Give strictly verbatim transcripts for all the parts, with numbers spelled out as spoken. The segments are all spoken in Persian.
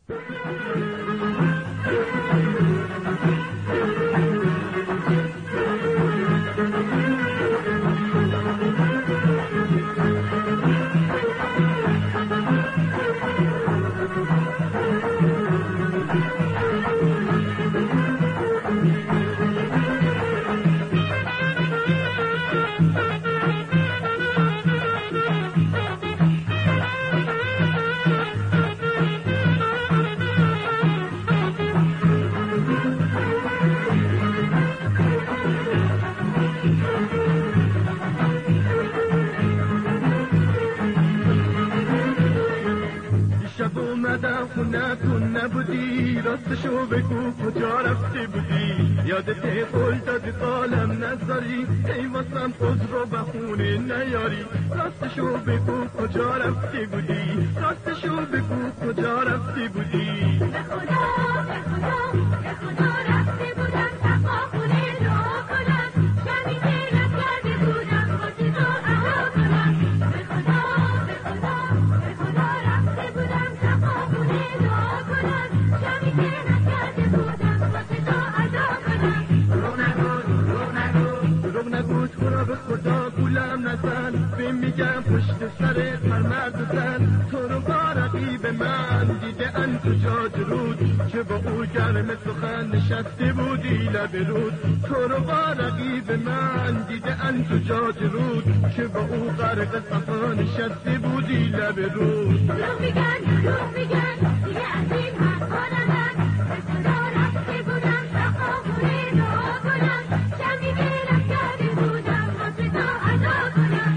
خونتون نبودی، راستشو بگو کجا رفته بودی؟ یادت قول دادی قالم نذاری، ای واسم عذر و بهونه نیاری. راستشو بگو کجا رفته بودی، راستشو بگو کجا رفته بودی؟ به خدا به خدا به خدا رفته بودم تقا خونه رو کنم، شمی که نکرده بودم واسه تو ادا کنم. به خدا به خدا به خدا رفته بودم تقا خونه رو کنم، شمی که نکرده بودم واسه تو ادا کنم. دروغ نگو دروغ نگو دروغ نگو، تو را به خدا گولم نزن. بهم میگم پشت سرت هر مرد زن، تو رو با رقیب من دیده ان تو جاج رود، که با او گرم سخن نشسته بودی لب رود. تو رو با رقیب من دیده ان تو جاج رود، که با او غرق صفا نشسته بودی لب رود. دروغ میگن دروغ میگن دیگه از این حرفا نزن. به خدا رفته بودم تقا خونه رو کنم، شمی که نکرده بودم واسه تو ادا کنم.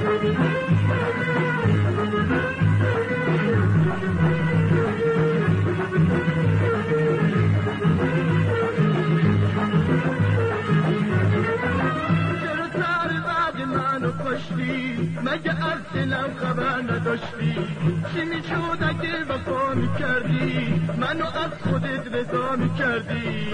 چرا سر بعد منو کشتی؟ مگه از دلم خبر نداشتی؟ چی میشد اگه وفا میکردی؟ منو از خودت رضا میکردی؟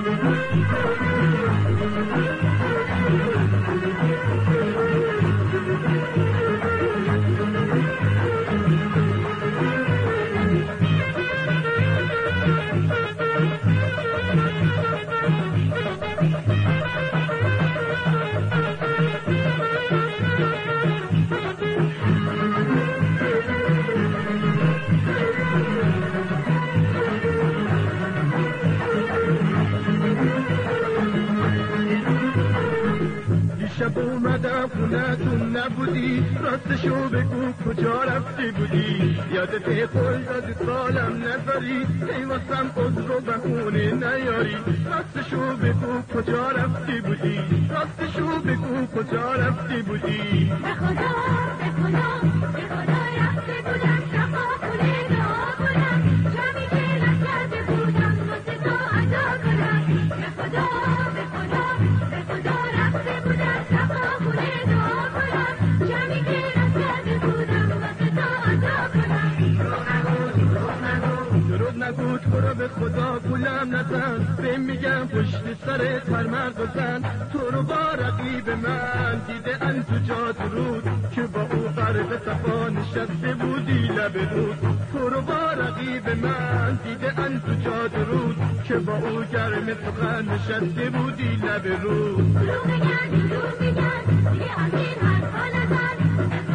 شب اومدم خونتون نبودی، راستشو بگو کجا رفته بودی؟ یادت قول دادی سالم نذاری، ای واسم عذر و بهونه نیاری. راستشو بگو کجا رفته بودی، راستشو بگو کجا رفته بودی؟ به خدا به خدا به خدا رفته بودم تقا خونه رو کنم، شمی که نکرده بودم واسه تو ادا کنم. به خدا به خدا به خدا رفته بودم تقا خونه رو کنم، شمی که نکرده بودم واسه تو ادا کنم. دروغ نگو تو رو به خدا گولم نزن. بهم میگم پشت سرت هر مرد و زن، تو رو با رقیب من دیده ان تو جا درود، که با او غرق صفا نشسته بودی لب رود. تو رو با رقیب من دیده ان تو جا درود، که با او گرم سخن نشسته بودی لب رود. دروغ میگن دروغ میگن دیگه از این حرفا نزن.